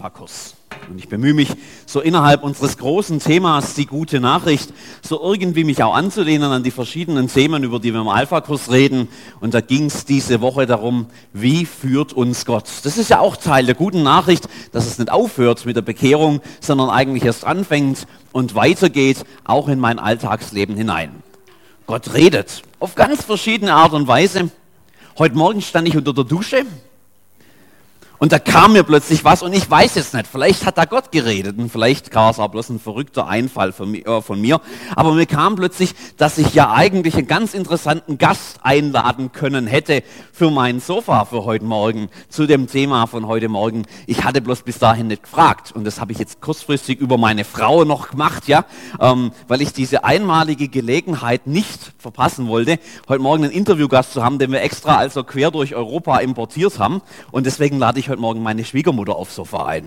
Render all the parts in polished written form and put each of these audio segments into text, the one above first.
Alpha-Kurs. Und ich bemühe mich, so innerhalb unseres großen Themas, die gute Nachricht, so irgendwie mich auch anzulehnen an die verschiedenen Themen, über die wir im Alpha-Kurs reden. Und da ging es diese Woche darum, wie führt uns Gott? Das ist ja auch Teil der guten Nachricht, dass es nicht aufhört mit der Bekehrung, sondern eigentlich erst anfängt und weitergeht, auch in mein Alltagsleben hinein. Gott redet auf ganz verschiedene Art und Weise. Heute Morgen stand ich unter der Dusche. Und da kam mir plötzlich was und ich weiß jetzt nicht, vielleicht hat da Gott geredet und vielleicht war es auch bloß ein verrückter Einfall von mir. Aber mir kam plötzlich, dass ich ja eigentlich einen ganz interessanten Gast einladen können hätte für mein Sofa für heute Morgen, zu dem Thema von heute Morgen. Ich hatte bloß bis dahin nicht gefragt und das habe ich jetzt kurzfristig über meine Frau noch gemacht, ja, weil ich diese einmalige Gelegenheit nicht verpassen wollte, heute Morgen einen Interviewgast zu haben, den wir extra also quer durch Europa importiert haben und deswegen lade ich heute Morgen meine Schwiegermutter aufs Sofa ein.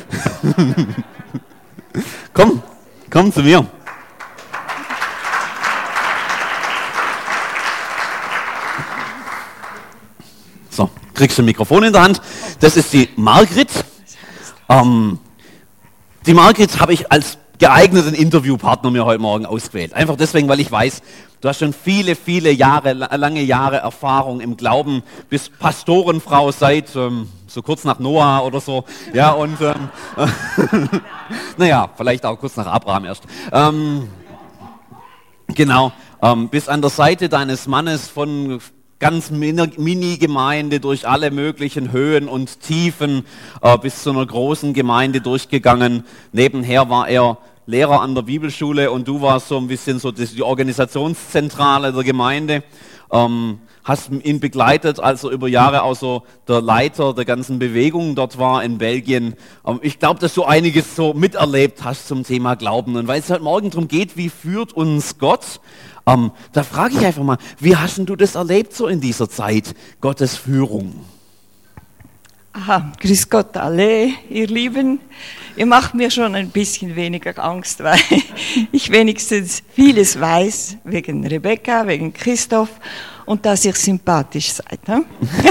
Komm zu mir. So, kriegst du ein Mikrofon in der Hand. Das ist die Margrit. Die Margrit habe ich als geeigneten Interviewpartner mir heute Morgen ausgewählt. Einfach deswegen, weil ich weiß, du hast schon viele lange Jahre Erfahrung im Glauben, bist Pastorenfrau seit so kurz nach Noah oder so. Ja, und naja, vielleicht auch kurz nach Abraham erst. Genau, bist an der Seite deines Mannes von ganz Mini-Gemeinde durch alle möglichen Höhen und Tiefen bis zu einer großen Gemeinde durchgegangen. Nebenher war er Lehrer an der Bibelschule und du warst so ein bisschen so die Organisationszentrale der Gemeinde. Hast ihn begleitet, als er über Jahre auch so der Leiter der ganzen Bewegung dort war in Belgien. Ich glaube, dass du einiges so miterlebt hast zum Thema Glauben. Und weil es heute Morgen darum geht, wie führt uns Gott, da frage ich einfach mal, wie hast denn du das erlebt so in dieser Zeit, Gottes Führung? Aha, grüß Gott alle, ihr Lieben. Ihr macht mir schon ein bisschen weniger Angst, weil ich wenigstens vieles weiß, wegen Rebecca, wegen Christoph und dass ihr sympathisch seid. Ne?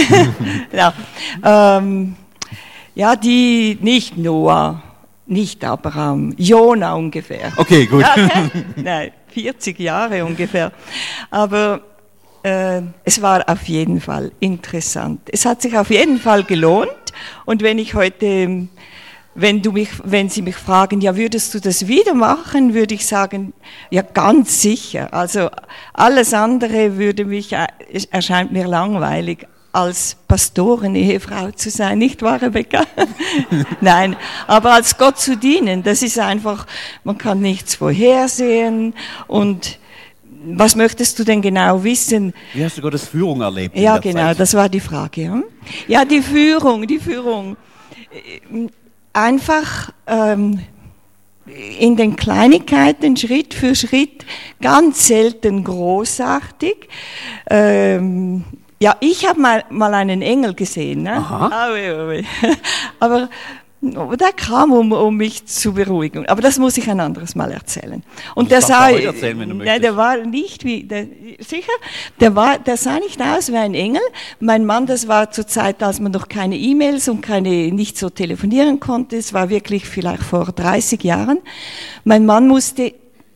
Ja, die, nicht Noah, nicht Abraham, Jona ungefähr. Okay, gut. Ja, okay? Nein, 40 Jahre ungefähr. Aber es war auf jeden Fall interessant. Es hat sich auf jeden Fall gelohnt. Und wenn ich heute, wenn Sie mich fragen, ja, würdest du das wieder machen, würde ich sagen, ja, ganz sicher. Also alles andere erscheint mir langweilig, als Pastoren-Ehefrau zu sein, nicht wahr, Rebecca? Nein, aber als Gott zu dienen, das ist einfach, man kann nichts vorhersehen und was möchtest du denn genau wissen? Wie hast du Gottes Führung erlebt? Ja, genau, Zeit? Das war die Frage. Ja, ja, die Führung. Einfach in den Kleinigkeiten, Schritt für Schritt, ganz selten großartig. Ja, ich habe mal einen Engel gesehen. Ne? Aha. Aber der kam, um mich zu beruhigen. Aber das muss ich ein anderes Mal erzählen. Und der sah, der war nicht wie, der sah nicht aus wie ein Engel. Mein Mann, das war zur Zeit, als man noch keine E-Mails und nicht so telefonieren konnte. Es war wirklich vielleicht vor 30 Jahren. Mein Mann musste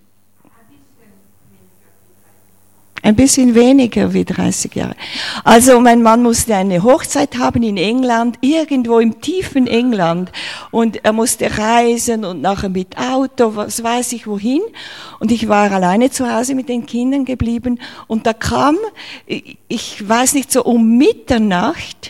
ein bisschen weniger wie 30 Jahre. Also mein Mann musste eine Hochzeit haben in England, irgendwo im tiefen England. Und er musste reisen und nachher mit Auto, was weiß ich wohin. Und ich war alleine zu Hause mit den Kindern geblieben. Und da kam, ich weiß nicht, so um Mitternacht,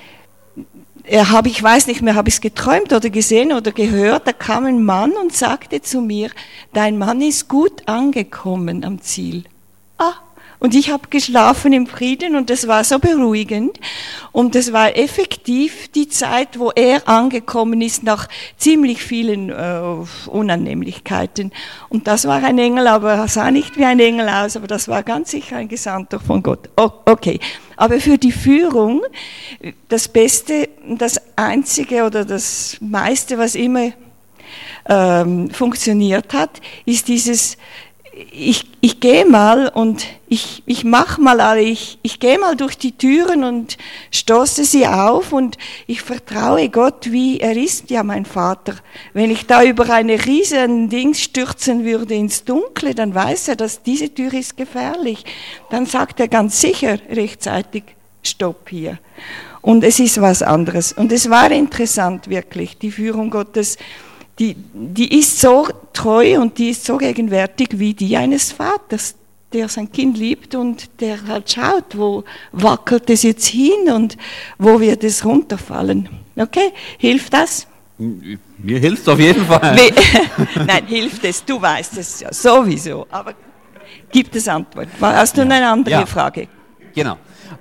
ich weiß nicht mehr, habe ich es geträumt oder gesehen oder gehört, da kam ein Mann und sagte zu mir, dein Mann ist gut angekommen am Ziel. Und ich habe geschlafen im Frieden und das war so beruhigend. Und das war effektiv die Zeit, wo er angekommen ist nach ziemlich vielen Unannehmlichkeiten. Und das war ein Engel, aber er sah nicht wie ein Engel aus, aber das war ganz sicher ein Gesandter von Gott. Oh, okay. Aber für die Führung, das Beste, das Einzige oder das meiste, was immer funktioniert hat, ist dieses ich gehe mal und ich mache mal alle, ich gehe mal durch die Türen und stoße sie auf und ich vertraue Gott, wie er ist ja mein Vater. Wenn ich da über eine riesen Ding stürzen würde ins Dunkle, dann weiß er, dass diese Tür ist gefährlich. Dann sagt er ganz sicher rechtzeitig, Stopp hier. Und es ist was anderes. Und es war interessant wirklich, die Führung Gottes. Die ist so treu und die ist so gegenwärtig wie die eines Vaters, der sein Kind liebt und der halt schaut, wo wackelt es jetzt hin und wo wird es runterfallen. Okay, hilft das? Mir hilft es auf jeden Fall. Nein, hilft es, du weißt es ja sowieso, aber gibt es Antwort? Hast du eine andere Frage? Genau.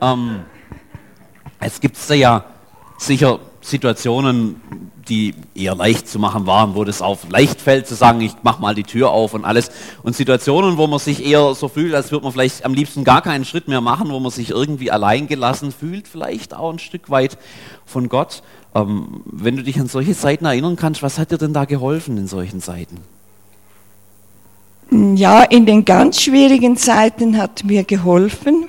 Es gibt da ja sicher Situationen, die eher leicht zu machen waren, wo das auf leicht fällt, zu sagen, ich mach mal die Tür auf und alles. Und Situationen, wo man sich eher so fühlt, als würde man vielleicht am liebsten gar keinen Schritt mehr machen, wo man sich irgendwie alleingelassen fühlt, vielleicht auch ein Stück weit von Gott. Wenn du dich an solche Zeiten erinnern kannst, was hat dir denn da geholfen in solchen Zeiten? Ja, in den ganz schwierigen Zeiten hat mir geholfen,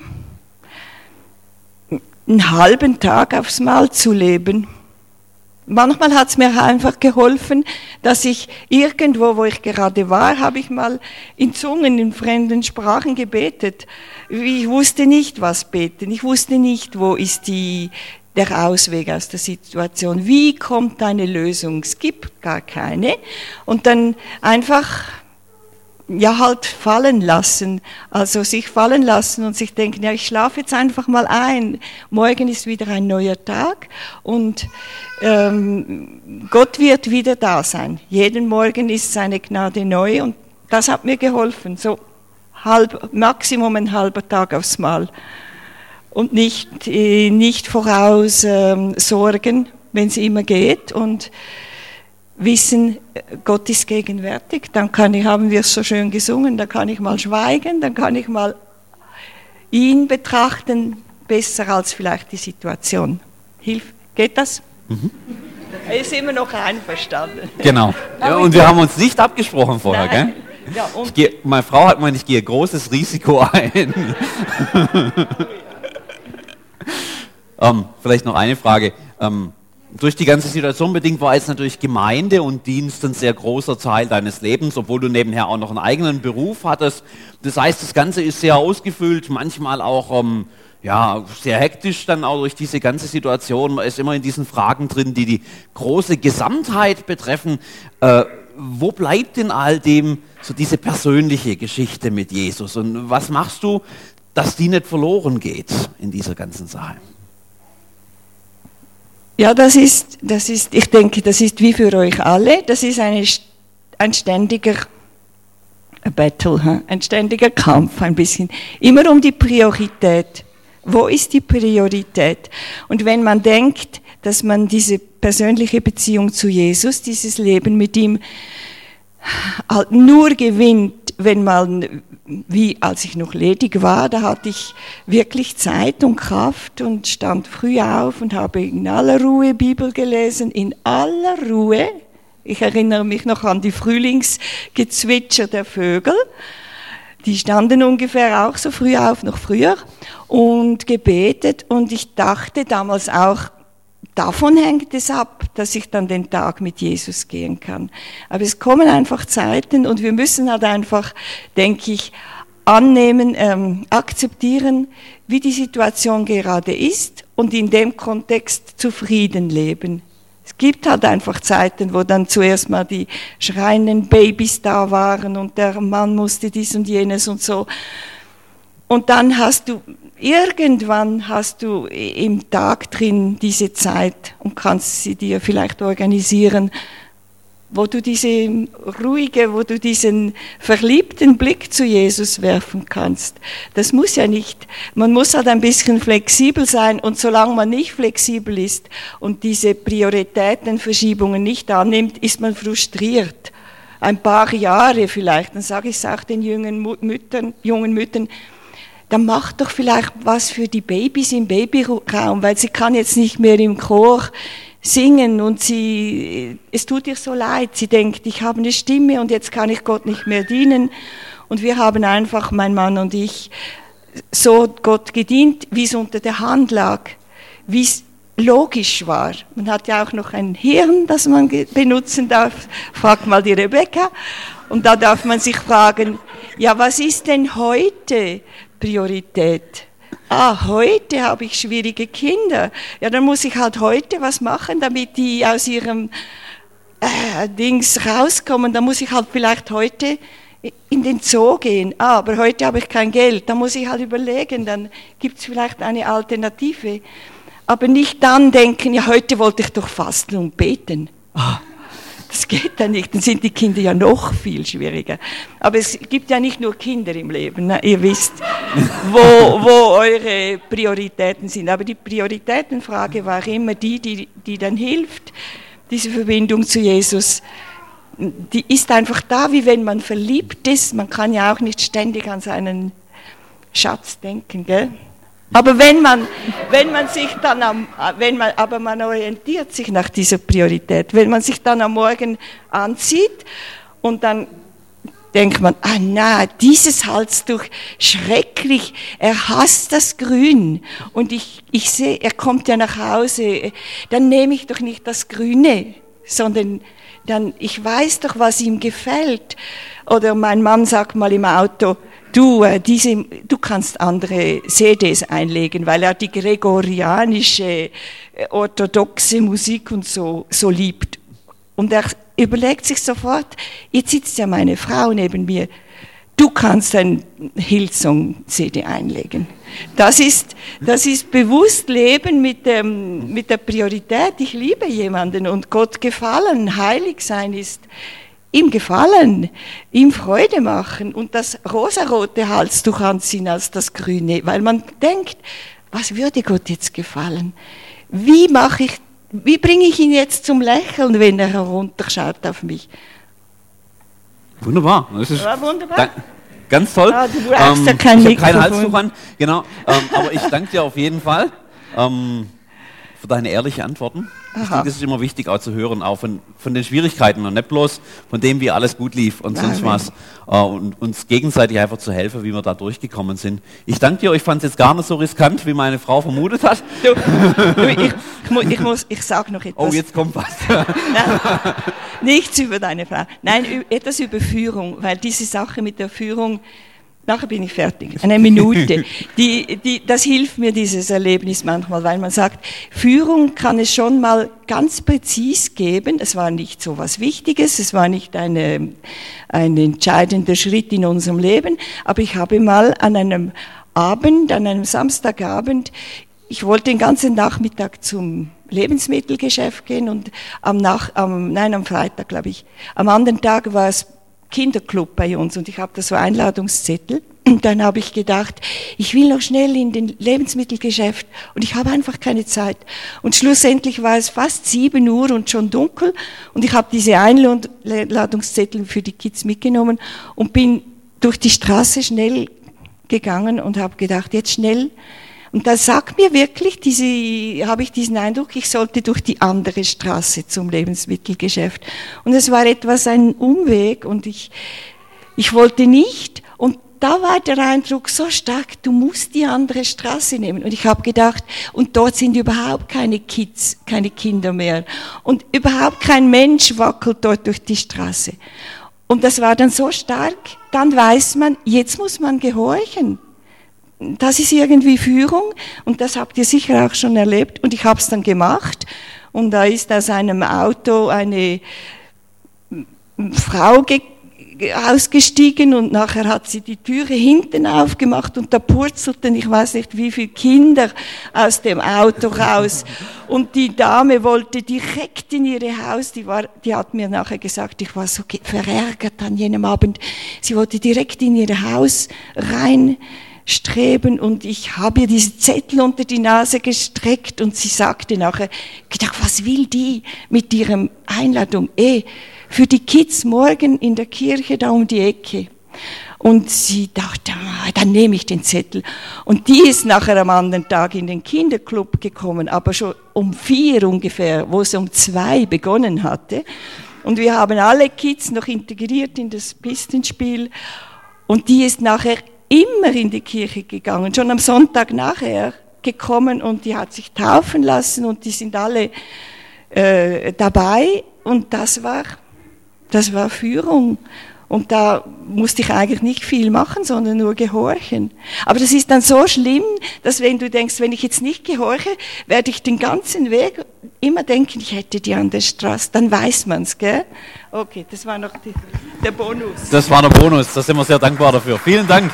einen halben Tag aufs Mal zu leben. Manchmal hat es mir einfach geholfen, dass ich irgendwo, wo ich gerade war, habe ich mal in Zungen, in fremden Sprachen gebetet. Ich wusste nicht, was beten. Ich wusste nicht, wo ist der Ausweg aus der Situation. Wie kommt eine Lösung? Es gibt gar keine. Und dann einfach halt fallen lassen, also sich fallen lassen und sich denken, ja, ich schlafe jetzt einfach mal ein, morgen ist wieder ein neuer Tag und Gott wird wieder da sein. Jeden Morgen ist seine Gnade neu und das hat mir geholfen, so Maximum ein halber Tag aufs Mal und nicht voraus sorgen, wenn es immer geht und wissen, Gott ist gegenwärtig, dann haben wir es so schön gesungen, dann kann ich mal schweigen, dann kann ich mal ihn betrachten, besser als vielleicht die Situation. Geht das? Mhm. Er ist immer noch einverstanden. Genau. Ja, und wir haben uns nicht abgesprochen vorher, Nein. Gell? Ja, meine Frau hat gemeint, ich gehe großes Risiko ein. Vielleicht noch eine Frage. Durch die ganze Situation bedingt war jetzt natürlich Gemeinde und Dienst ein sehr großer Teil deines Lebens, obwohl du nebenher auch noch einen eigenen Beruf hattest. Das heißt, das Ganze ist sehr ausgefüllt, manchmal auch sehr hektisch dann auch durch diese ganze Situation. Man ist immer in diesen Fragen drin, die die große Gesamtheit betreffen. Wo bleibt in all dem so diese persönliche Geschichte mit Jesus? Und was machst du, dass die nicht verloren geht in dieser ganzen Sache? Ja, ich denke, das ist wie für euch alle, das ist ein ständiger Battle, ein ständiger Kampf, ein bisschen. Immer um die Priorität. Wo ist die Priorität? Und wenn man denkt, dass man diese persönliche Beziehung zu Jesus, dieses Leben mit ihm halt nur gewinnt, wenn man, wie als ich noch ledig war, da hatte ich wirklich Zeit und Kraft und stand früh auf und habe in aller Ruhe Bibel gelesen, in aller Ruhe. Ich erinnere mich noch an die Frühlingsgezwitscher der Vögel. Die standen ungefähr auch so früh auf, noch früher, und gebetet. Und ich dachte damals auch, davon hängt es ab, dass ich dann den Tag mit Jesus gehen kann. Aber es kommen einfach Zeiten und wir müssen halt einfach, denke ich, annehmen, akzeptieren, wie die Situation gerade ist und in dem Kontext zufrieden leben. Es gibt halt einfach Zeiten, wo dann zuerst mal die schreienden Babys da waren und der Mann musste dies und jenes und so. Und dann irgendwann hast du im Tag drin diese Zeit und kannst sie dir vielleicht organisieren, wo du diese ruhige, wo du diesen verliebten Blick zu Jesus werfen kannst. Das muss ja nicht, man muss halt ein bisschen flexibel sein und solange man nicht flexibel ist und diese Prioritätenverschiebungen nicht annimmt, ist man frustriert. Ein paar Jahre vielleicht, dann sage ich es auch den jungen Müttern, dann mach doch vielleicht was für die Babys im Babyraum, weil sie kann jetzt nicht mehr im Chor singen und es tut ihr so leid. Sie denkt, ich habe eine Stimme und jetzt kann ich Gott nicht mehr dienen. Und wir haben einfach, mein Mann und ich, so Gott gedient, wie es unter der Hand lag, wie es logisch war. Man hat ja auch noch ein Hirn, das man benutzen darf. Fragt mal die Rebecca. Und da darf man sich fragen, ja, was ist denn heute Priorität? Heute habe ich schwierige Kinder. Ja, dann muss ich halt heute was machen, damit die aus ihrem Dings rauskommen. Dann muss ich halt vielleicht heute in den Zoo gehen. Aber heute habe ich kein Geld. Da muss ich halt überlegen, dann gibt es vielleicht eine Alternative. Aber nicht dann denken, ja, heute wollte ich doch fasten und beten. Das geht ja nicht, dann sind die Kinder ja noch viel schwieriger. Aber es gibt ja nicht nur Kinder im Leben, ne? Ihr wisst, wo eure Prioritäten sind. Aber die Prioritätenfrage war immer die dann hilft, diese Verbindung zu Jesus. Die ist einfach da, wie wenn man verliebt ist. Man kann ja auch nicht ständig an seinen Schatz denken, gell? Aber wenn man sich dann aber man orientiert sich nach dieser Priorität. Wenn man sich dann am Morgen anzieht und dann denkt man, dieses Halstuch, schrecklich, er hasst das Grün. Und ich sehe, er kommt ja nach Hause, dann nehme ich doch nicht das Grüne, sondern dann, ich weiß doch, was ihm gefällt. Oder mein Mann sagt mal im Auto, du kannst andere CDs einlegen, weil er die gregorianische, orthodoxe Musik und so liebt. Und er überlegt sich sofort, jetzt sitzt ja meine Frau neben mir, du kannst ein Hillsong-CD einlegen. Das ist bewusst Leben mit der Priorität, ich liebe jemanden und Gott gefallen, heilig sein ist ihm gefallen, ihm Freude machen und das rosarote Halstuch anziehen als das grüne, weil man denkt, was würde Gott jetzt gefallen? Wie bringe ich ihn jetzt zum Lächeln, wenn er herunterschaut auf mich? Wunderbar. Das ist wunderbar. Ganz toll. Du brauchst ja kein ich habe kein Halstuch an, genau. Aber ich danke dir auf jeden Fall für deine ehrlichen Antworten. Ich denke, es ist immer wichtig auch zu hören, auch von den Schwierigkeiten und nicht bloß von dem, wie alles gut lief und sonst was. Und uns gegenseitig einfach zu helfen, wie wir da durchgekommen sind. Ich danke dir, ich fand es jetzt gar nicht so riskant, wie meine Frau vermutet hat. Ich sage noch etwas. Oh, jetzt kommt was. Nein, nichts über deine Frau. Nein, etwas über Führung, weil diese Sache mit der Führung, nachher bin ich fertig, eine Minute. Das hilft mir, dieses Erlebnis manchmal, weil man sagt, Führung kann es schon mal ganz präzis geben. Es war nicht so was Wichtiges, es war nicht ein entscheidender Schritt in unserem Leben, aber ich habe mal an einem Samstagabend, ich wollte den ganzen Nachmittag zum Lebensmittelgeschäft gehen und am Freitag, glaube ich, am anderen Tag war es Kinderclub bei uns und ich habe da so Einladungszettel und dann habe ich gedacht, ich will noch schnell in den Lebensmittelgeschäft und ich habe einfach keine Zeit. Und schlussendlich war es fast 7 Uhr und schon dunkel und ich habe diese Einladungszettel für die Kids mitgenommen und bin durch die Straße schnell gegangen und habe gedacht, jetzt schnell. Und da sagt mir wirklich, habe ich diesen Eindruck, ich sollte durch die andere Straße zum Lebensmittelgeschäft. Und es war etwas ein Umweg und ich wollte nicht. Und da war der Eindruck so stark, du musst die andere Straße nehmen. Und ich habe gedacht, und dort sind überhaupt keine Kids, keine Kinder mehr. Und überhaupt kein Mensch wackelt dort durch die Straße. Und das war dann so stark, dann weiß man, jetzt muss man gehorchen. Das ist irgendwie Führung und das habt ihr sicher auch schon erlebt und ich habe es dann gemacht und da ist aus einem Auto eine Frau ausgestiegen und nachher hat sie die Türe hinten aufgemacht und da purzelten, ich weiß nicht wie viele Kinder aus dem Auto raus und die Dame wollte direkt in ihr Haus, die hat mir nachher gesagt, ich war so verärgert an jenem Abend, sie wollte direkt in ihr Haus reinstreben und ich habe ihr diese Zettel unter die Nase gestreckt und sie sagte nachher, gedacht, was will die mit ihrer Einladung? Für die Kids morgen in der Kirche da um die Ecke. Und sie dachte, dann nehme ich den Zettel. Und die ist nachher am anderen Tag in den Kinderclub gekommen, aber schon um 4 ungefähr, wo es um 2 begonnen hatte. Und wir haben alle Kids noch integriert in das Pistenspiel. Und die ist nachher immer in die Kirche gegangen, schon am Sonntag nachher gekommen und die hat sich taufen lassen und die sind alle dabei und das war Führung. Und da musste ich eigentlich nicht viel machen, sondern nur gehorchen. Aber das ist dann so schlimm, dass wenn du denkst, wenn ich jetzt nicht gehorche, werde ich den ganzen Weg immer denken, ich hätte die an der Straße. Dann weiß man's, gell? Okay, das war noch der Bonus. Das war der Bonus, da sind wir sehr dankbar dafür. Vielen Dank.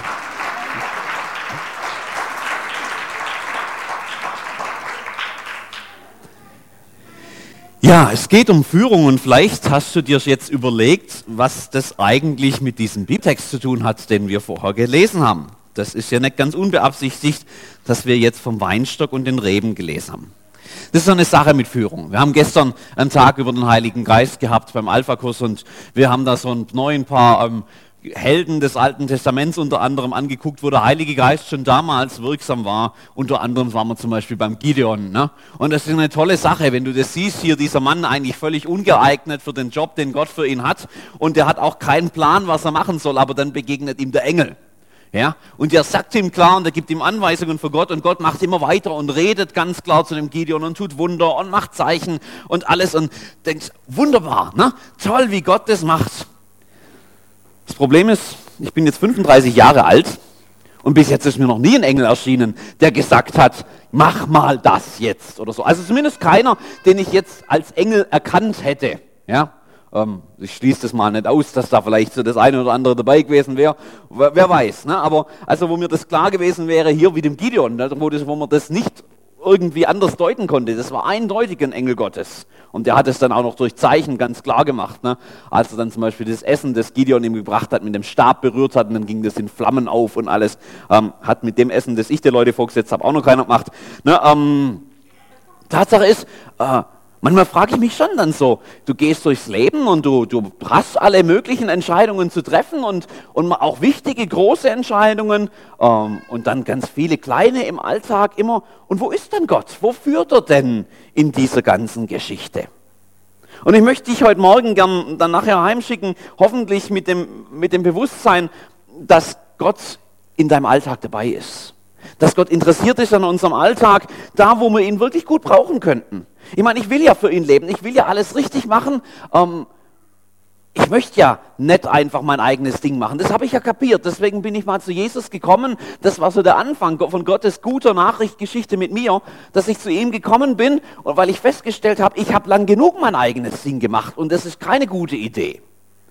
Ja, es geht um Führung und vielleicht hast du dir jetzt überlegt, was das eigentlich mit diesem Bibeltext zu tun hat, den wir vorher gelesen haben. Das ist ja nicht ganz unbeabsichtigt, dass wir jetzt vom Weinstock und den Reben gelesen haben. Das ist so eine Sache mit Führung. Wir haben gestern einen Tag über den Heiligen Geist gehabt beim Alpha-Kurs und wir haben da so ein neuen paar Helden des Alten Testaments unter anderem angeguckt, wo der Heilige Geist schon damals wirksam war. Unter anderem waren wir zum Beispiel beim Gideon. Ne? Und das ist eine tolle Sache, wenn du das siehst, hier dieser Mann eigentlich völlig ungeeignet für den Job, den Gott für ihn hat. Und der hat auch keinen Plan, was er machen soll, aber dann begegnet ihm der Engel. Ja? Und der sagt ihm klar und der gibt ihm Anweisungen für Gott und Gott macht immer weiter und redet ganz klar zu dem Gideon und tut Wunder und macht Zeichen und alles und denkst, wunderbar, ne? Toll, wie Gott das macht. Das Problem ist, ich bin jetzt 35 Jahre alt und bis jetzt ist mir noch nie ein Engel erschienen, der gesagt hat, mach mal das jetzt oder so. Also zumindest keiner, den ich jetzt als Engel erkannt hätte. Ja? Ich schließe das mal nicht aus, dass da vielleicht so das eine oder andere dabei gewesen wäre. Wer weiß. Ne? Aber also wo mir das klar gewesen wäre, hier wie dem Gideon, wo man das nicht irgendwie anders deuten konnte. Das war eindeutig ein Engel Gottes. Und der hat es dann auch noch durch Zeichen ganz klar gemacht. Ne? Als er dann zum Beispiel das Essen, das Gideon ihm gebracht hat, mit dem Stab berührt hat und dann ging das in Flammen auf und alles. Hat mit dem Essen, das ich den Leute vorgesetzt habe, auch noch keiner gemacht. Ne? Tatsache ist, manchmal frage ich mich schon dann so, du gehst durchs Leben und du hast alle möglichen Entscheidungen zu treffen und auch wichtige, große Entscheidungen und dann ganz viele kleine im Alltag immer. Und wo ist denn Gott? Wo führt er denn in dieser ganzen Geschichte? Und ich möchte dich heute Morgen gern dann nachher heimschicken, hoffentlich mit dem Bewusstsein, dass Gott in deinem Alltag dabei ist. Dass Gott interessiert ist an unserem Alltag, da wo wir ihn wirklich gut brauchen könnten. Ich meine, ich will ja für ihn leben, ich will ja alles richtig machen. Ich möchte ja nicht einfach mein eigenes Ding machen, das habe ich ja kapiert. Deswegen bin ich mal zu Jesus gekommen. Das war so der Anfang von Gottes guter Nachrichtgeschichte mit mir, dass ich zu ihm gekommen bin, und weil ich festgestellt habe, ich habe lang genug mein eigenes Ding gemacht und das ist keine gute Idee.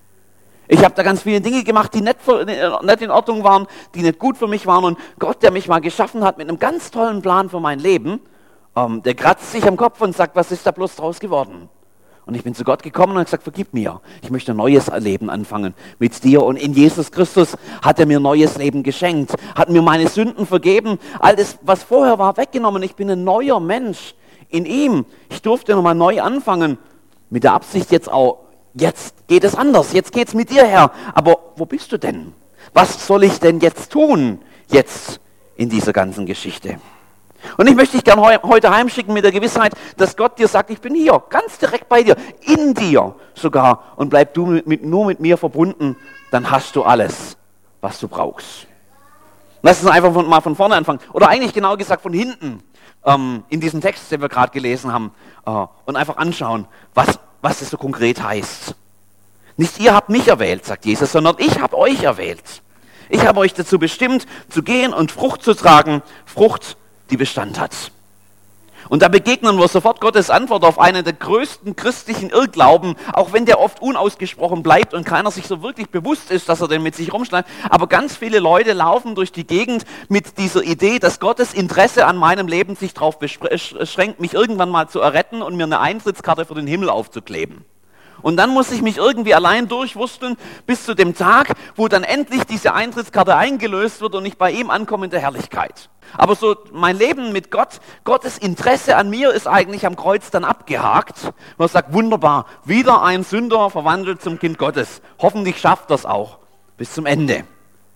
Ich habe da ganz viele Dinge gemacht, die nicht in Ordnung waren, die nicht gut für mich waren. Und Gott, der mich mal geschaffen hat mit einem ganz tollen Plan für mein Leben, der kratzt sich am Kopf und sagt, was ist da bloß draus geworden? Und ich bin zu Gott gekommen und habe gesagt, vergib mir. Ich möchte ein neues Leben anfangen mit dir. Und in Jesus Christus hat er mir neues Leben geschenkt, hat mir meine Sünden vergeben. All das, was vorher war, weggenommen. Ich bin ein neuer Mensch in ihm. Ich durfte nochmal neu anfangen, mit der Absicht jetzt auch, jetzt geht es anders, jetzt geht es mit dir her. Aber wo bist du denn? Was soll ich denn jetzt tun, jetzt in dieser ganzen Geschichte? Und ich möchte dich gerne heute heimschicken mit der Gewissheit, dass Gott dir sagt, ich bin hier, ganz direkt bei dir, in dir sogar. Und bleib du nur mit mir verbunden, dann hast du alles, was du brauchst. Lass uns einfach mal von vorne anfangen. Oder eigentlich genau gesagt von hinten, in diesem Text, den wir gerade gelesen haben. Und einfach anschauen, was das so konkret heißt. Nicht ihr habt mich erwählt, sagt Jesus, sondern ich habe euch erwählt. Ich habe euch dazu bestimmt, zu gehen und Frucht zu tragen, Frucht, die Bestand hat. Und da begegnen wir sofort Gottes Antwort auf einen der größten christlichen Irrglauben, auch wenn der oft unausgesprochen bleibt und keiner sich so wirklich bewusst ist, dass er den mit sich rumschleift. Aber ganz viele Leute laufen durch die Gegend mit dieser Idee, dass Gottes Interesse an meinem Leben sich darauf beschränkt, mich irgendwann mal zu erretten und mir eine Eintrittskarte für den Himmel aufzukleben. Und dann muss ich mich irgendwie allein durchwursteln bis zu dem Tag, wo dann endlich diese Eintrittskarte eingelöst wird und ich bei ihm ankomme in der Herrlichkeit. Aber so mein Leben mit Gott, Gottes Interesse an mir ist eigentlich am Kreuz dann abgehakt. Man sagt, wunderbar, wieder ein Sünder verwandelt zum Kind Gottes. Hoffentlich schafft das auch bis zum Ende.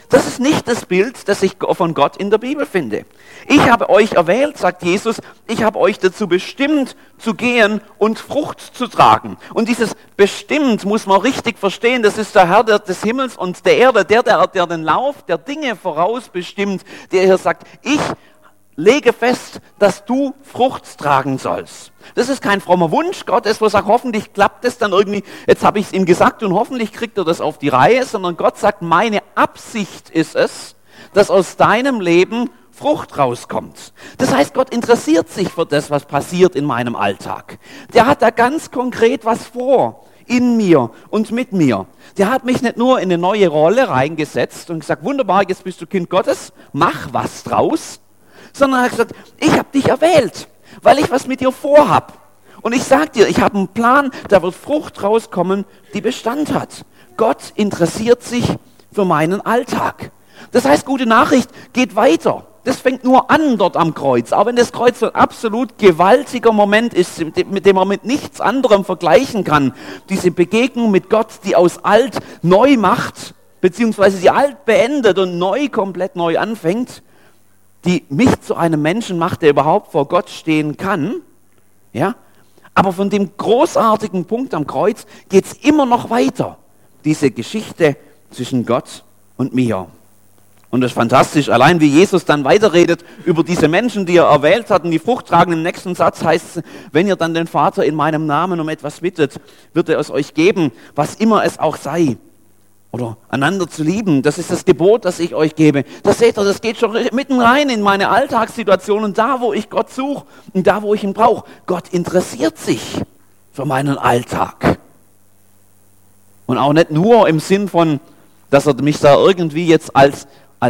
Das ist nicht das Bild, das ich von Gott in der Bibel finde. Ich habe euch erwählt, sagt Jesus, ich habe euch dazu bestimmt, zu gehen und Frucht zu tragen. Und dieses bestimmt muss man richtig verstehen, das ist der Herr des Himmels und der Erde, der den Lauf der Dinge vorausbestimmt, der hier sagt, ich lege fest, dass du Frucht tragen sollst. Das ist kein frommer Wunsch Gottes, wo er sagt, hoffentlich klappt es dann irgendwie, jetzt habe ich es ihm gesagt und hoffentlich kriegt er das auf die Reihe, sondern Gott sagt, meine Absicht ist es, dass aus deinem Leben Frucht rauskommt. Das heißt, Gott interessiert sich für das, was passiert in meinem Alltag. Der hat da ganz konkret was vor, in mir und mit mir. Der hat mich nicht nur in eine neue Rolle reingesetzt und gesagt, wunderbar, jetzt bist du Kind Gottes, mach was draus, sondern er hat gesagt, ich habe dich erwählt, weil ich was mit dir vorhab. Und ich sage dir, ich habe einen Plan, da wird Frucht rauskommen, die Bestand hat. Gott interessiert sich für meinen Alltag. Das heißt, gute Nachricht geht weiter. Das fängt nur an dort am Kreuz. Auch wenn das Kreuz so ein absolut gewaltiger Moment ist, mit dem man mit nichts anderem vergleichen kann. Diese Begegnung mit Gott, die aus alt neu macht, beziehungsweise die alt beendet und komplett neu anfängt, die mich zu einem Menschen macht, der überhaupt vor Gott stehen kann. Ja? Aber von dem großartigen Punkt am Kreuz geht es immer noch weiter. Diese Geschichte zwischen Gott und mir. Und das ist fantastisch, allein wie Jesus dann weiterredet über diese Menschen, die er erwählt hat und die Frucht tragen. Im nächsten Satz heißt es, wenn ihr dann den Vater in meinem Namen um etwas bittet, wird er es euch geben, was immer es auch sei. Oder einander zu lieben, das ist das Gebot, das ich euch gebe. Das seht ihr, das geht schon mitten rein in meine Alltagssituationen, da wo ich Gott suche und da wo ich ihn brauche. Gott interessiert sich für meinen Alltag. Und auch nicht nur im Sinn von, dass er mich da irgendwie jetzt als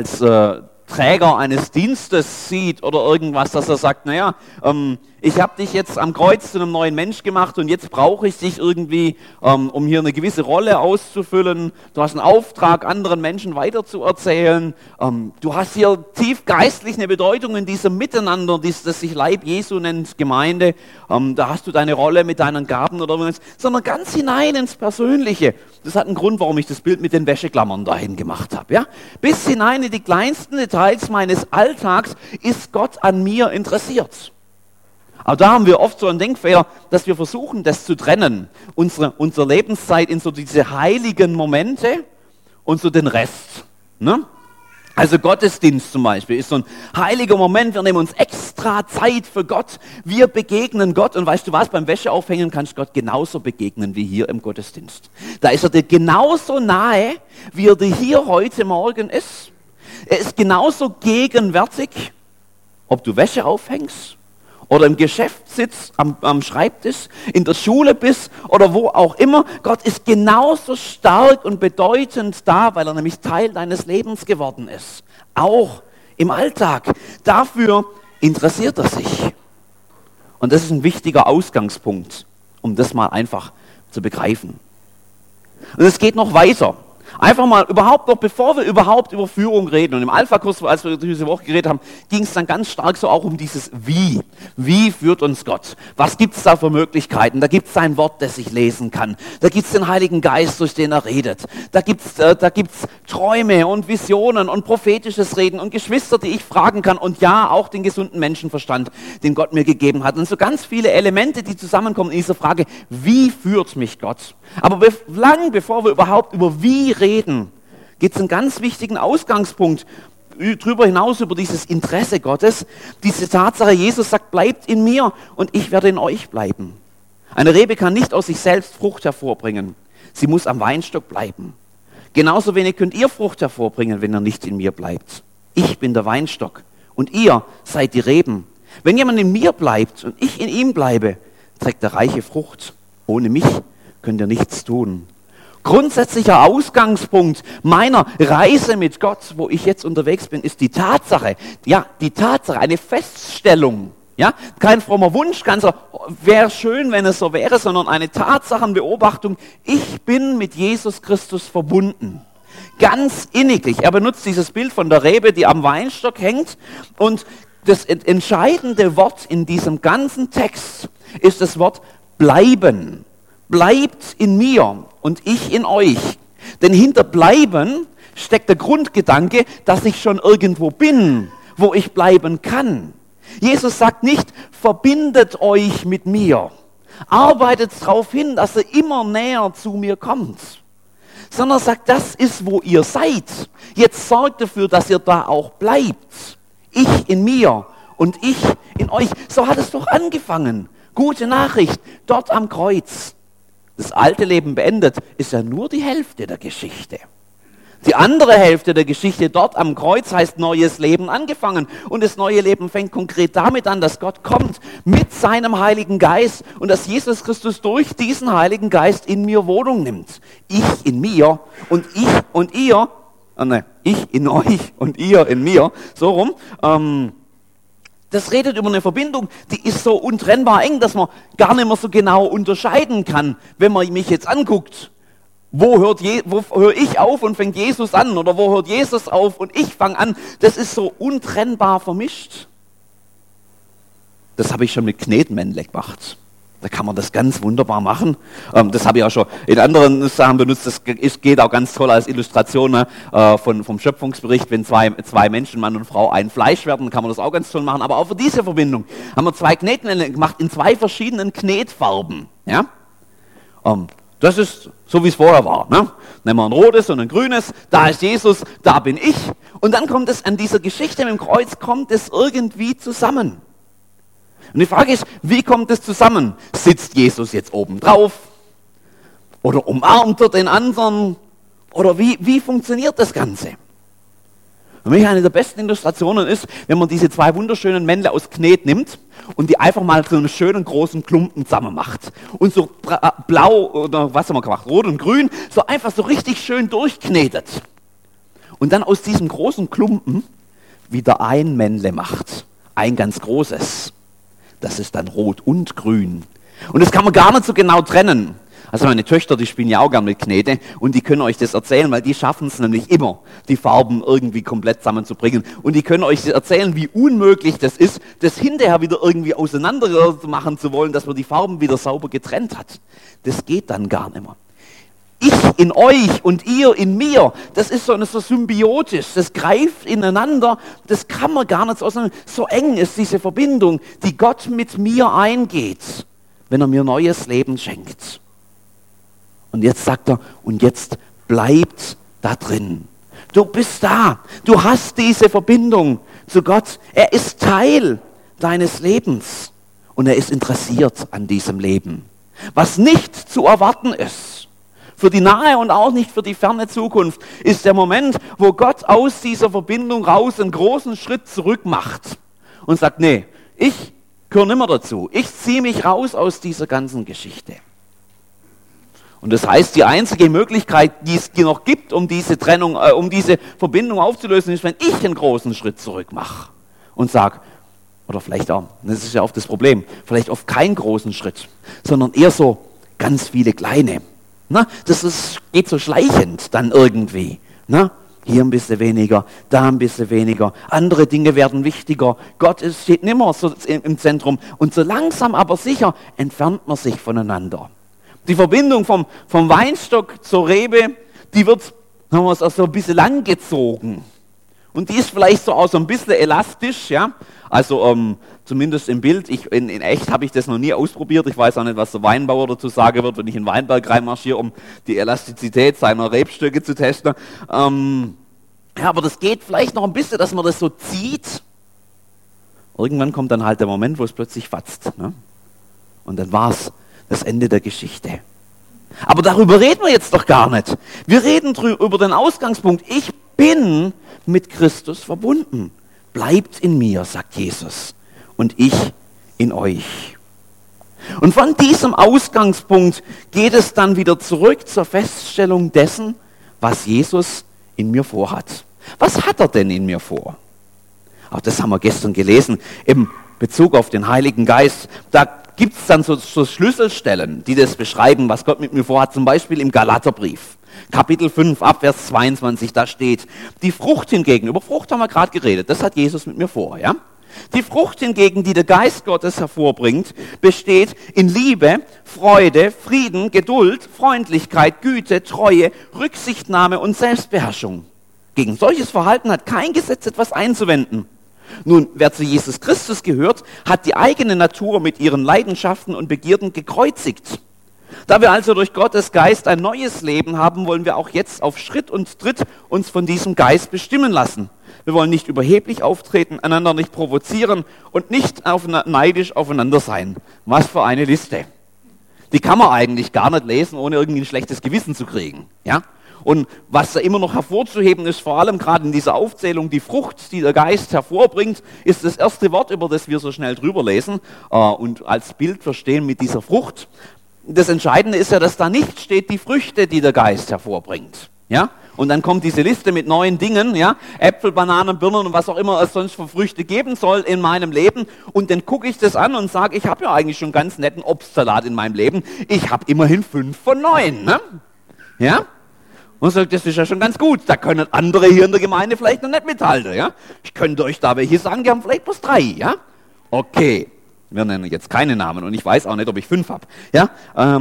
Träger eines Dienstes sieht oder irgendwas, dass er sagt, naja, ich habe dich jetzt am Kreuz zu einem neuen Mensch gemacht und jetzt brauche ich dich irgendwie, um hier eine gewisse Rolle auszufüllen. Du hast einen Auftrag, anderen Menschen weiterzuerzählen. Du hast hier tief geistlich eine Bedeutung in diesem Miteinander, das sich Leib Jesu nennt, Gemeinde. Da hast du deine Rolle mit deinen Gaben oder was, sondern ganz hinein ins Persönliche. Das hat einen Grund, warum ich das Bild mit den Wäscheklammern dahin gemacht habe. Ja? Bis hinein in die kleinsten Details meines Alltags ist Gott an mir interessiert. Aber da haben wir oft so einen Denkfehler, dass wir versuchen, das zu trennen. Unsere Lebenszeit in so diese heiligen Momente und so den Rest. Ne? Also Gottesdienst zum Beispiel ist so ein heiliger Moment. Wir nehmen uns extra Zeit für Gott. Wir begegnen Gott. Und weißt du was, beim Wäscheaufhängen kannst du Gott genauso begegnen wie hier im Gottesdienst. Da ist er dir genauso nahe, wie er dir hier heute Morgen ist. Er ist genauso gegenwärtig, ob du Wäsche aufhängst oder im Geschäft sitzt, am Schreibtisch, in der Schule bist oder wo auch immer. Gott ist genauso stark und bedeutend da, weil er nämlich Teil deines Lebens geworden ist. Auch im Alltag. Dafür interessiert er sich. Und das ist ein wichtiger Ausgangspunkt, um das mal einfach zu begreifen. Und es geht noch weiter. Einfach mal bevor wir überhaupt über Führung reden. Und im Alpha-Kurs, als wir diese Woche geredet haben, ging es dann ganz stark so auch um dieses Wie. Wie führt uns Gott? Was gibt es da für Möglichkeiten? Da gibt es sein Wort, das ich lesen kann. Da gibt es den Heiligen Geist, durch den er redet. Da gibt's Träume und Visionen und prophetisches Reden und Geschwister, die ich fragen kann. Und ja, auch den gesunden Menschenverstand, den Gott mir gegeben hat. Und so ganz viele Elemente, die zusammenkommen in dieser Frage, wie führt mich Gott? Aber lang bevor wir überhaupt über wie reden, gibt es einen ganz wichtigen Ausgangspunkt drüber hinaus über dieses Interesse Gottes. Diese Tatsache, Jesus sagt, bleibt in mir und ich werde in euch bleiben. Eine Rebe kann nicht aus sich selbst Frucht hervorbringen. Sie muss am Weinstock bleiben. Genauso wenig könnt ihr Frucht hervorbringen, wenn ihr nicht in mir bleibt. Ich bin der Weinstock und ihr seid die Reben. Wenn jemand in mir bleibt und ich in ihm bleibe, trägt er reiche Frucht. Ohne mich könnt ihr nichts tun. Grundsätzlicher Ausgangspunkt meiner Reise mit Gott, wo ich jetzt unterwegs bin, ist die Tatsache, eine Feststellung. Ja? Kein frommer Wunsch, wäre schön, wenn es so wäre, sondern eine Tatsachenbeobachtung. Ich bin mit Jesus Christus verbunden. Ganz inniglich. Er benutzt dieses Bild von der Rebe, die am Weinstock hängt. Und das entscheidende Wort in diesem ganzen Text ist das Wort bleiben. Bleibt in mir und ich in euch. Denn hinter bleiben steckt der Grundgedanke, dass ich schon irgendwo bin, wo ich bleiben kann. Jesus sagt nicht, verbindet euch mit mir, arbeitet darauf hin, dass ihr immer näher zu mir kommt, sondern sagt, das ist, wo ihr seid. Jetzt sorgt dafür, dass ihr da auch bleibt. Ich in mir und ich in euch. So hat es doch angefangen. Gute Nachricht, dort am Kreuz. Das alte Leben beendet, ist ja nur die Hälfte der Geschichte. Die andere Hälfte der Geschichte dort am Kreuz heißt neues Leben angefangen. Und das neue Leben fängt konkret damit an, dass Gott kommt mit seinem Heiligen Geist und dass Jesus Christus durch diesen Heiligen Geist in mir Wohnung nimmt. Ich in mir und ich und ihr, ich in euch und ihr in mir, so rum. Das redet über eine Verbindung, die ist so untrennbar eng, dass man gar nicht mehr so genau unterscheiden kann, wenn man mich jetzt anguckt. Wo höre ich auf und fängt Jesus an? Oder wo hört Jesus auf und ich fange an? Das ist so untrennbar vermischt. Das habe ich schon mit Knetmännle gemacht. Da kann man das ganz wunderbar machen. Das habe ich auch schon in anderen Sachen benutzt. Das geht auch ganz toll als Illustration, ne? Vom Schöpfungsbericht. Wenn zwei Menschen, Mann und Frau, ein Fleisch werden, kann man das auch ganz toll machen. Aber auch für diese Verbindung haben wir 2 Knetmännle gemacht in 2 verschiedenen Knetfarben. Ja? Das ist so, wie es vorher war. Ne? Nehmen wir ein rotes und ein grünes. Da ist Jesus, da bin ich. Und dann kommt es an dieser Geschichte mit dem Kreuz, kommt es irgendwie zusammen. Und die Frage ist, wie kommt es zusammen? Sitzt Jesus jetzt oben drauf? Oder umarmt er den anderen? Oder wie funktioniert das Ganze? Für mich eine der besten Illustrationen ist, wenn man diese 2 wunderschönen Männle aus Knet nimmt und die einfach mal zu einem schönen großen Klumpen zusammen macht. Und so blau, oder was haben wir gemacht, rot und grün, so einfach so richtig schön durchknetet. Und dann aus diesem großen Klumpen wieder ein Männle macht. Ein ganz großes. Das ist dann rot und grün. Und das kann man gar nicht so genau trennen. Also meine Töchter, die spielen ja auch gern mit Knete und die können euch das erzählen, weil die schaffen es nämlich immer, die Farben irgendwie komplett zusammenzubringen. Und die können euch erzählen, wie unmöglich das ist, das hinterher wieder irgendwie auseinander machen zu wollen, dass man die Farben wieder sauber getrennt hat. Das geht dann gar nicht mehr. Ich in euch und ihr in mir, das ist so symbiotisch, das greift ineinander, das kann man gar nicht so auseinander. So eng ist diese Verbindung, die Gott mit mir eingeht, wenn er mir neues Leben schenkt. Und jetzt sagt er, und jetzt bleibt da drin. Du bist da, du hast diese Verbindung zu Gott. Er ist Teil deines Lebens und er ist interessiert an diesem Leben, was nicht zu erwarten ist. Für die nahe und auch nicht für die ferne Zukunft ist der Moment, wo Gott aus dieser Verbindung raus einen großen Schritt zurück macht und sagt, nee, ich gehöre nicht mehr dazu. Ich ziehe mich raus aus dieser ganzen Geschichte. Und das heißt, die einzige Möglichkeit, die es noch gibt, um diese Trennung, um diese Verbindung aufzulösen, ist, wenn ich einen großen Schritt zurück mache und sage, oder vielleicht auch, das ist ja oft das Problem, vielleicht oft keinen großen Schritt, sondern eher so ganz viele kleine. Na, geht so schleichend dann irgendwie. Na, hier ein bisschen weniger, da ein bisschen weniger. Andere Dinge werden wichtiger. Gott steht nicht mehr so im Zentrum. Und so langsam aber sicher entfernt man sich voneinander. Die Verbindung vom Weinstock zur Rebe, die wird, haben wir es auch so ein bisschen langgezogen. Und die ist vielleicht so auch so ein bisschen elastisch, ja. Also zumindest im Bild, in echt habe ich das noch nie ausprobiert. Ich weiß auch nicht, was der Weinbauer dazu sagen wird, wenn ich in den Weinberg reinmarschiere, um die Elastizität seiner Rebstöcke zu testen. Ja, aber das geht vielleicht noch ein bisschen, dass man das so zieht. Irgendwann kommt dann halt der Moment, wo es plötzlich fatzt. Ne? Und dann war es das Ende der Geschichte. Aber darüber reden wir jetzt doch gar nicht. Wir reden über den Ausgangspunkt. Ich bin mit Christus verbunden. Bleibt in mir, sagt Jesus, und ich in euch. Und von diesem Ausgangspunkt geht es dann wieder zurück zur Feststellung dessen, was Jesus in mir vorhat. Was hat er denn in mir vor? Auch das haben wir gestern gelesen im Bezug auf den Heiligen Geist. Da gibt es dann so Schlüsselstellen, die das beschreiben, was Gott mit mir vorhat. Zum Beispiel im Galaterbrief. Kapitel 5, Abvers 22, da steht, die Frucht hingegen, über Frucht haben wir gerade geredet, das hat Jesus mit mir vor, ja? Die Frucht hingegen, die der Geist Gottes hervorbringt, besteht in Liebe, Freude, Frieden, Geduld, Freundlichkeit, Güte, Treue, Rücksichtnahme und Selbstbeherrschung. Gegen solches Verhalten hat kein Gesetz etwas einzuwenden. Nun, wer zu Jesus Christus gehört, hat die eigene Natur mit ihren Leidenschaften und Begierden gekreuzigt. Da wir also durch Gottes Geist ein neues Leben haben, wollen wir auch jetzt auf Schritt und Tritt uns von diesem Geist bestimmen lassen. Wir wollen nicht überheblich auftreten, einander nicht provozieren und nicht neidisch aufeinander sein. Was für eine Liste. Die kann man eigentlich gar nicht lesen, ohne irgendwie ein schlechtes Gewissen zu kriegen. Ja? Und was da immer noch hervorzuheben ist, vor allem gerade in dieser Aufzählung, die Frucht, die der Geist hervorbringt, ist das erste Wort, über das wir so schnell drüber lesen und als Bild verstehen mit dieser Frucht. Das Entscheidende ist ja, dass da nicht steht, die Früchte, die der Geist hervorbringt. Ja? Und dann kommt diese Liste mit neuen Dingen, ja? Äpfel, Bananen, Birnen und was auch immer es sonst für Früchte geben soll in meinem Leben. Und dann gucke ich das an und sage, ich habe ja eigentlich schon einen ganz netten Obstsalat in meinem Leben. Ich habe immerhin 5 von 9. Ne? Ja? Und sagt, das ist ja schon ganz gut. Da können andere hier in der Gemeinde vielleicht noch nicht mithalten. Ja? Ich könnte euch da welche sagen, die haben vielleicht bloß 3. Ja? Okay, wir nennen jetzt keine Namen und ich weiß auch nicht, ob ich 5 habe. Ja?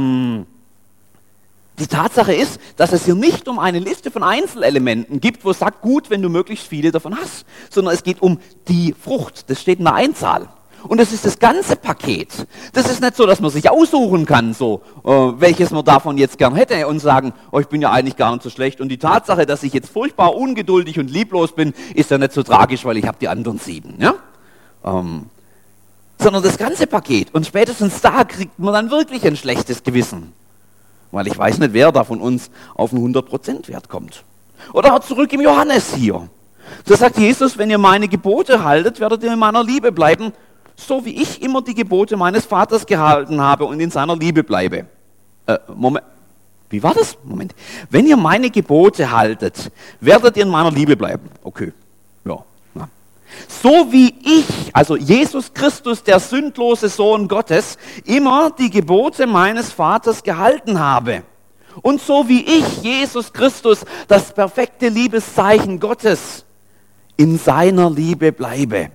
Die Tatsache ist, dass es hier nicht um eine Liste von Einzelelementen gibt, wo es sagt, gut, wenn du möglichst viele davon hast, sondern es geht um die Frucht. Das steht in der Einzahl. Und das ist das ganze Paket. Das ist nicht so, dass man sich aussuchen kann, so, welches man davon jetzt gern hätte und sagen, oh, ich bin ja eigentlich gar nicht so schlecht. Und die Tatsache, dass ich jetzt furchtbar ungeduldig und lieblos bin, ist ja nicht so tragisch, weil ich habe die anderen 7. Ja? Sondern das ganze Paket. Und spätestens da kriegt man dann wirklich ein schlechtes Gewissen. Weil ich weiß nicht, wer da von uns auf einen 100% Wert kommt. Oder zurück im Johannes hier. Da sagt Jesus, wenn ihr meine Gebote haltet, werdet ihr in meiner Liebe bleiben, so wie ich immer die Gebote meines Vaters gehalten habe und in seiner Liebe bleibe. Moment, wie war das? Moment. Wenn ihr meine Gebote haltet, werdet ihr in meiner Liebe bleiben. Okay, ja. So wie ich, also Jesus Christus, der sündlose Sohn Gottes, immer die Gebote meines Vaters gehalten habe. Und so wie ich, Jesus Christus, das perfekte Liebeszeichen Gottes, in seiner Liebe bleibe.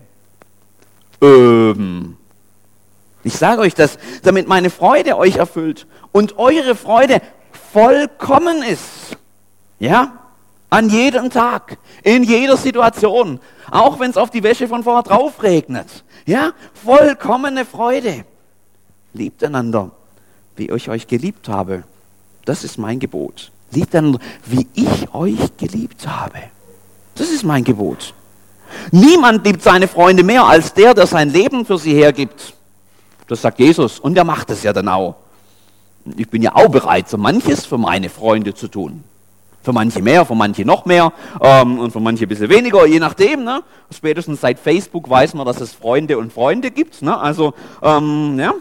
Ich sage euch das, damit meine Freude euch erfüllt und eure Freude vollkommen ist. Ja? An jedem Tag, in jeder Situation, auch wenn es auf die Wäsche von vorher drauf regnet. Ja? Vollkommene Freude. Liebt einander, wie ich euch geliebt habe. Das ist mein Gebot. Liebt einander, wie ich euch geliebt habe. Das ist mein Gebot. Niemand liebt seine Freunde mehr als der sein Leben für sie hergibt. Das sagt Jesus und er macht es ja dann auch. Ich bin ja auch bereit, so manches für meine Freunde zu tun. Für manche mehr, für manche noch mehr und für manche ein bisschen weniger, je nachdem. Ne? Spätestens seit Facebook weiß man, dass es Freunde und Freunde gibt. Ne? Also, ja.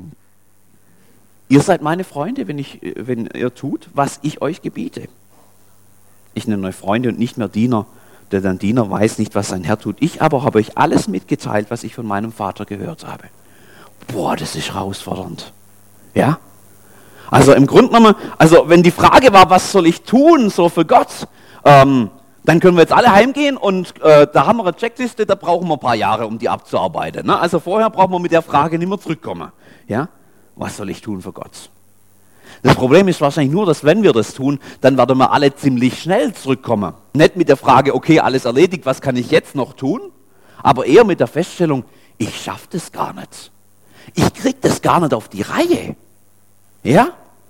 Ihr seid meine Freunde, wenn ihr tut, was ich euch gebiete. Ich nenne euch Freunde und nicht mehr Diener. Der dann Diener weiß nicht, was sein Herr tut. Ich aber habe euch alles mitgeteilt, was ich von meinem Vater gehört habe. Boah, das ist herausfordernd. Ja? Also im Grunde genommen, also wenn die Frage war, was soll ich tun, so für Gott, dann können wir jetzt alle heimgehen und da haben wir eine Checkliste, da brauchen wir ein paar Jahre, um die abzuarbeiten. Ne? Also vorher brauchen wir mit der Frage nicht mehr zurückkommen. Ja? Was soll ich tun für Gott? Das Problem ist wahrscheinlich nur, dass wenn wir das tun, dann werden wir alle ziemlich schnell zurückkommen. Nicht mit der Frage, okay, alles erledigt, was kann ich jetzt noch tun? Aber eher mit der Feststellung, ich schaffe das gar nicht. Ich kriege das gar nicht auf die Reihe. Ja?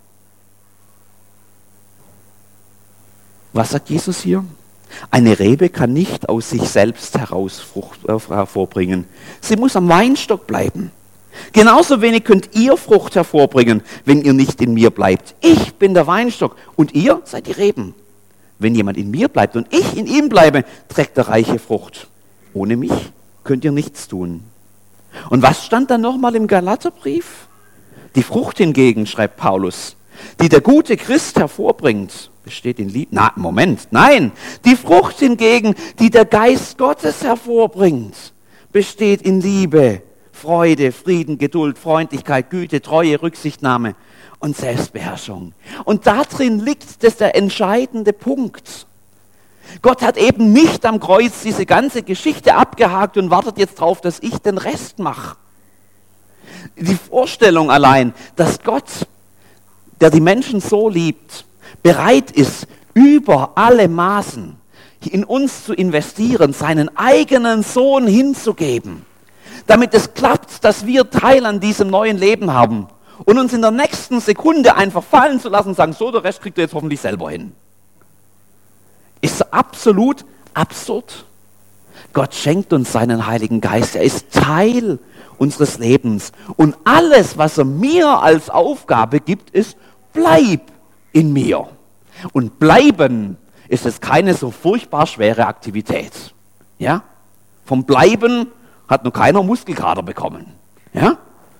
Was sagt Jesus hier? Eine Rebe kann nicht aus sich selbst heraus Frucht hervorbringen. Sie muss am Weinstock bleiben. Genauso wenig könnt ihr Frucht hervorbringen, wenn ihr nicht in mir bleibt. Ich bin der Weinstock und ihr seid die Reben. Wenn jemand in mir bleibt und ich in ihm bleibe, trägt er reiche Frucht. Ohne mich könnt ihr nichts tun. Und was stand dann nochmal im Galaterbrief? Die Frucht hingegen, schreibt Paulus, die der gute Christ hervorbringt, besteht in Liebe. Nein, die Frucht hingegen, die der Geist Gottes hervorbringt, besteht in Liebe, Freude, Frieden, Geduld, Freundlichkeit, Güte, Treue, Rücksichtnahme und Selbstbeherrschung. Und darin liegt der entscheidende Punkt. Gott hat eben nicht am Kreuz diese ganze Geschichte abgehakt und wartet jetzt darauf, dass ich den Rest mache. Die Vorstellung allein, dass Gott, der die Menschen so liebt, bereit ist, über alle Maßen, in uns zu investieren, seinen eigenen Sohn hinzugeben, damit es klappt, dass wir Teil an diesem neuen Leben haben und uns in der nächsten Sekunde einfach fallen zu lassen und sagen, so, der Rest kriegt ihr jetzt hoffentlich selber hin. Ist absolut absurd. Gott schenkt uns seinen Heiligen Geist. Er ist Teil unseres Lebens. Und alles, was er mir als Aufgabe gibt, ist, bleib in mir. Und bleiben ist es keine so furchtbar schwere Aktivität. Ja? Vom Bleiben hat noch keiner Muskelkater bekommen. Ja?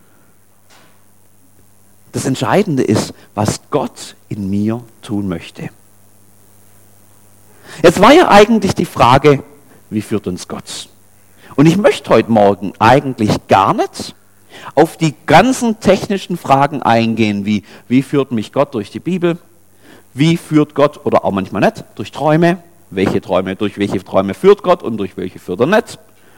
Das Entscheidende ist, was Gott in mir tun möchte. Jetzt war ja eigentlich die Frage, wie führt uns Gott? Und ich möchte heute Morgen eigentlich gar nicht auf die ganzen technischen Fragen eingehen, wie führt mich Gott durch die Bibel? Wie führt Gott, oder auch manchmal nicht, durch Träume? Durch welche Träume führt Gott und durch welche führt er nicht?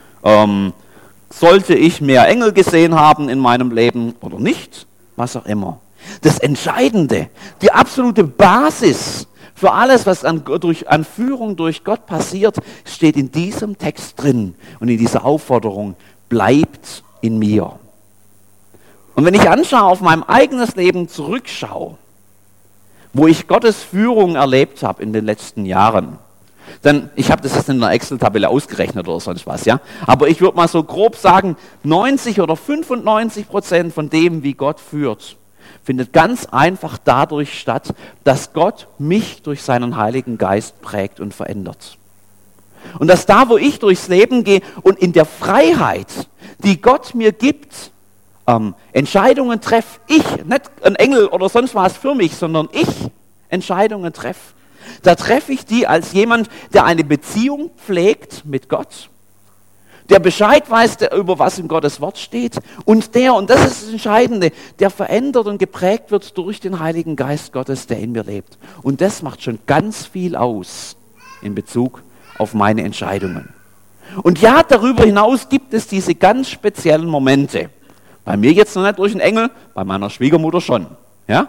Sollte ich mehr Engel gesehen haben in meinem Leben oder nicht? Was auch immer. Das Entscheidende, die absolute Basis für alles, was an Führung durch Gott passiert, steht in diesem Text drin und in dieser Aufforderung, bleibt in mir. Und wenn ich anschaue, auf mein eigenes Leben zurückschaue, wo ich Gottes Führung erlebt habe in den letzten Jahren, dann, ich habe das jetzt in einer Excel-Tabelle ausgerechnet oder sonst was, ja, aber ich würde mal so grob sagen, 90 oder 95% von dem, wie Gott führt, findet ganz einfach dadurch statt, dass Gott mich durch seinen Heiligen Geist prägt und verändert. Und dass da, wo ich durchs Leben gehe und in der Freiheit, die Gott mir gibt, Entscheidungen treffe, ich, nicht ein Engel oder sonst was für mich, sondern ich Entscheidungen treffe, da treffe ich die als jemand, der eine Beziehung pflegt mit Gott, der Bescheid weiß, über was in Gottes Wort steht und das ist das Entscheidende, der verändert und geprägt wird durch den Heiligen Geist Gottes, der in mir lebt. Und das macht schon ganz viel aus in Bezug auf meine Entscheidungen. Und ja, darüber hinaus gibt es diese ganz speziellen Momente. Bei mir jetzt noch nicht durch einen Engel, bei meiner Schwiegermutter schon. Ja?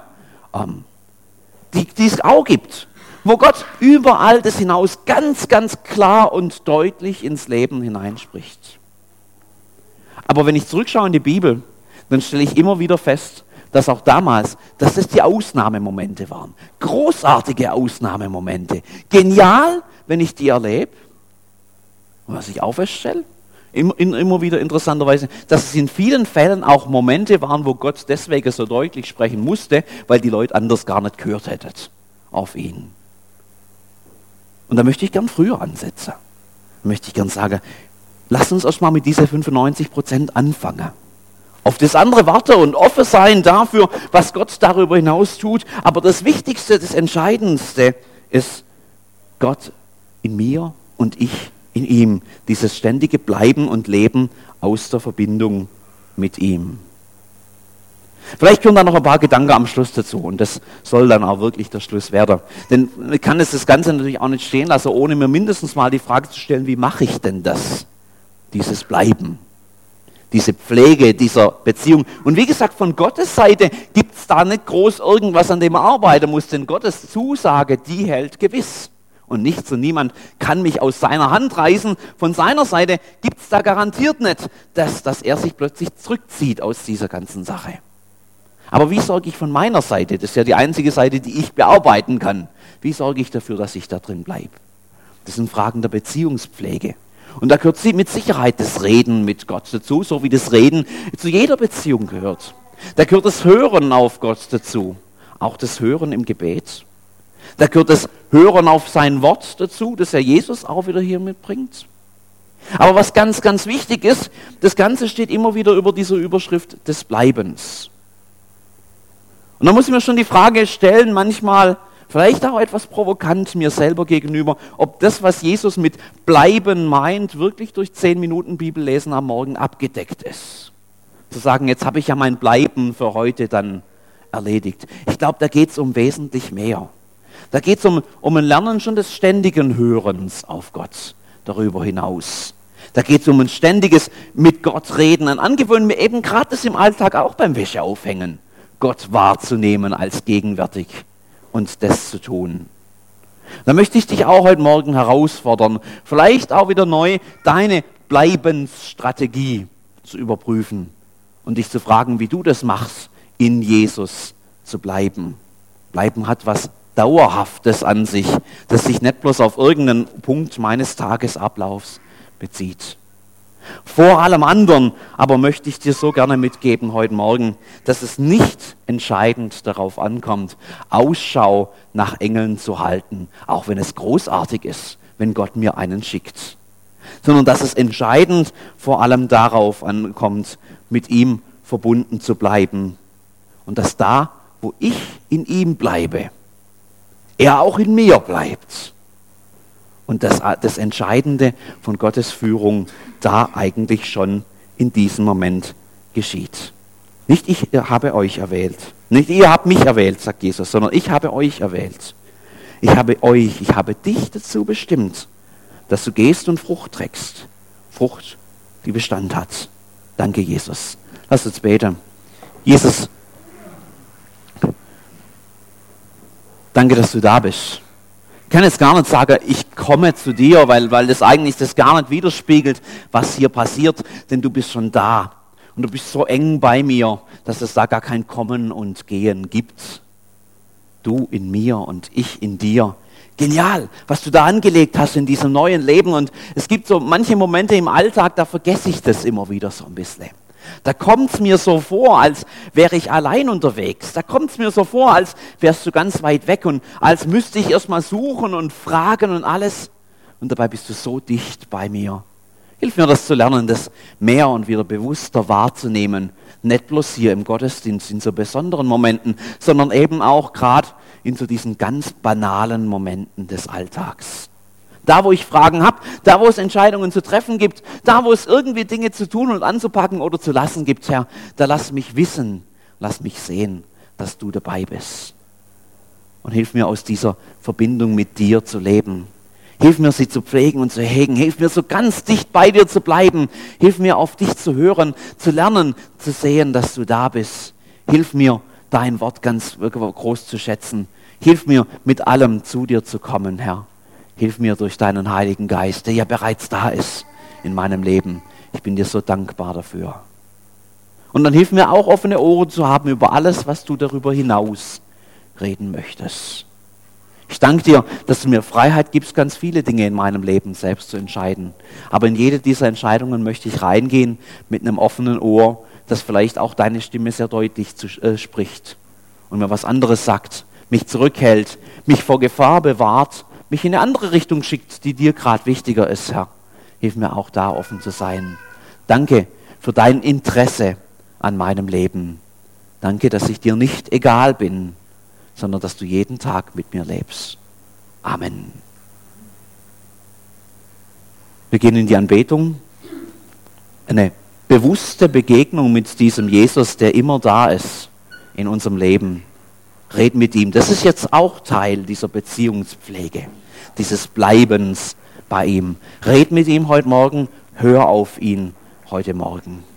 Die es auch gibt. Wo Gott überall das hinaus ganz, ganz klar und deutlich ins Leben hineinspricht. Aber wenn ich zurückschaue in die Bibel, dann stelle ich immer wieder fest, dass auch damals, dass das die Ausnahmemomente waren. Großartige Ausnahmemomente. Genial, wenn ich die erlebe. Und was ich auch feststelle, immer wieder interessanterweise, dass es in vielen Fällen auch Momente waren, wo Gott deswegen so deutlich sprechen musste, weil die Leute anders gar nicht gehört hätten auf ihn. Und da möchte ich gern früher ansetzen. Da möchte ich gern sagen, lass uns erst mal mit diesen 95% anfangen. Auf das andere warten und offen sein dafür, was Gott darüber hinaus tut. Aber das Wichtigste, das Entscheidendste ist Gott in mir und ich in ihm. Dieses ständige Bleiben und Leben aus der Verbindung mit ihm. Vielleicht kommen da noch ein paar Gedanken am Schluss dazu und das soll dann auch wirklich der Schluss werden. Denn ich kann das Ganze natürlich auch nicht stehen lassen, ohne mir mindestens mal die Frage zu stellen, wie mache ich denn das? Dieses Bleiben, diese Pflege dieser Beziehung. Und wie gesagt, von Gottes Seite gibt es da nicht groß irgendwas, an dem man arbeiten muss, denn Gottes Zusage, die hält gewiss. Und nichts und niemand kann mich aus seiner Hand reißen. Von seiner Seite gibt es da garantiert nicht, dass er sich plötzlich zurückzieht aus dieser ganzen Sache. Aber wie sorge ich von meiner Seite? Das ist ja die einzige Seite, die ich bearbeiten kann. Wie sorge ich dafür, dass ich da drin bleibe? Das sind Fragen der Beziehungspflege. Und da gehört mit Sicherheit das Reden mit Gott dazu, so wie das Reden zu jeder Beziehung gehört. Da gehört das Hören auf Gott dazu, auch das Hören im Gebet. Da gehört das Hören auf sein Wort dazu, das ja Jesus auch wieder hier mitbringt. Aber was ganz, ganz wichtig ist, das Ganze steht immer wieder über dieser Überschrift des Bleibens. Und da muss ich mir schon die Frage stellen, manchmal, vielleicht auch etwas provokant mir selber gegenüber, ob das, was Jesus mit Bleiben meint, wirklich durch 10 Minuten Bibellesen am Morgen abgedeckt ist. Zu sagen, jetzt habe ich ja mein Bleiben für heute dann erledigt. Ich glaube, da geht es um wesentlich mehr. Da geht es um ein Lernen schon des ständigen Hörens auf Gott darüber hinaus. Da geht es um ein ständiges mit Gott reden, ein Angewöhnen, mir eben gerade das im Alltag auch beim Wäscheaufhängen, Gott wahrzunehmen als gegenwärtig und das zu tun. Da möchte ich dich auch heute Morgen herausfordern, vielleicht auch wieder neu deine Bleibensstrategie zu überprüfen und dich zu fragen, wie du das machst, in Jesus zu bleiben. Bleiben hat was Dauerhaftes an sich, das sich nicht bloß auf irgendeinen Punkt meines Tagesablaufs bezieht. Vor allem anderen aber möchte ich dir so gerne mitgeben heute Morgen, dass es nicht entscheidend darauf ankommt, Ausschau nach Engeln zu halten, auch wenn es großartig ist, wenn Gott mir einen schickt, sondern dass es entscheidend vor allem darauf ankommt, mit ihm verbunden zu bleiben und dass da, wo ich in ihm bleibe, er auch in mir bleibt. Und das Entscheidende von Gottes Führung da eigentlich schon in diesem Moment geschieht. Nicht ich habe euch erwählt, nicht ihr habt mich erwählt, sagt Jesus, sondern ich habe euch erwählt. Ich habe dich dazu bestimmt, dass du gehst und Frucht trägst. Frucht, die Bestand hat. Danke, Jesus. Lass uns beten. Jesus, danke, dass du da bist. Ich kann jetzt gar nicht sagen, ich komme zu dir, weil das eigentlich das gar nicht widerspiegelt, was hier passiert, denn du bist schon da. Und du bist so eng bei mir, dass es da gar kein Kommen und Gehen gibt. Du in mir und ich in dir. Genial, was du da angelegt hast in diesem neuen Leben. Und es gibt so manche Momente im Alltag, da vergesse ich das immer wieder so ein bisschen. Da kommt es mir so vor, als wäre ich allein unterwegs. Da kommt es mir so vor, als wärst du ganz weit weg und als müsste ich erst mal suchen und fragen und alles. Und dabei bist du so dicht bei mir. Hilf mir das zu lernen, das mehr und wieder bewusster wahrzunehmen. Nicht bloß hier im Gottesdienst in so besonderen Momenten, sondern eben auch gerade in so diesen ganz banalen Momenten des Alltags. Da, wo ich Fragen habe, da, wo es Entscheidungen zu treffen gibt, da, wo es irgendwie Dinge zu tun und anzupacken oder zu lassen gibt, Herr, da lass mich wissen, lass mich sehen, dass du dabei bist. Und hilf mir, aus dieser Verbindung mit dir zu leben. Hilf mir, sie zu pflegen und zu hegen. Hilf mir, so ganz dicht bei dir zu bleiben. Hilf mir, auf dich zu hören, zu lernen, zu sehen, dass du da bist. Hilf mir, dein Wort ganz groß zu schätzen. Hilf mir, mit allem zu dir zu kommen, Herr. Hilf mir durch deinen Heiligen Geist, der ja bereits da ist in meinem Leben. Ich bin dir so dankbar dafür. Und dann hilf mir auch, offene Ohren zu haben über alles, was du darüber hinaus reden möchtest. Ich danke dir, dass du mir Freiheit gibst, ganz viele Dinge in meinem Leben selbst zu entscheiden. Aber in jede dieser Entscheidungen möchte ich reingehen mit einem offenen Ohr, das vielleicht auch deine Stimme sehr deutlich spricht und mir was anderes sagt, mich zurückhält, mich vor Gefahr bewahrt, mich in eine andere Richtung schickt, die dir gerade wichtiger ist, Herr. Hilf mir auch da offen zu sein. Danke für dein Interesse an meinem Leben. Danke, dass ich dir nicht egal bin, sondern dass du jeden Tag mit mir lebst. Amen. Wir gehen in die Anbetung. Eine bewusste Begegnung mit diesem Jesus, der immer da ist in unserem Leben. Red mit ihm. Das ist jetzt auch Teil dieser Beziehungspflege, dieses Bleibens bei ihm. Red mit ihm heute Morgen, hör auf ihn heute Morgen.